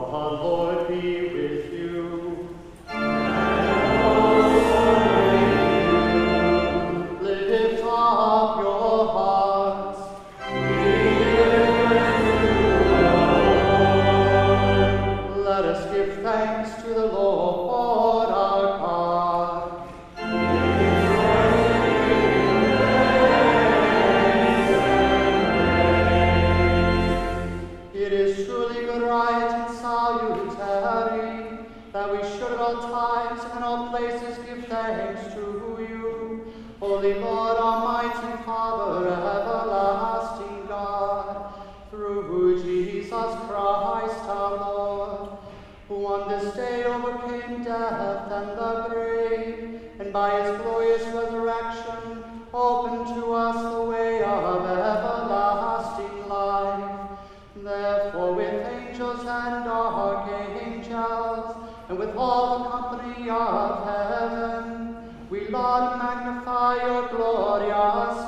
Lord be with you. Lift up your hearts. Let us give thanks to the Lord our God. It is truly good, right, and salutary that we should at all times and in all places give thanks to you, Holy Lord, Almighty Father, everlasting God, through Jesus Christ our Lord, who on this day overcame death and the grave, and by his glorious resurrection opened to us the way of everlasting life. Therefore, with angels and archangels, and with all the company of heaven, we laud and magnify your glorious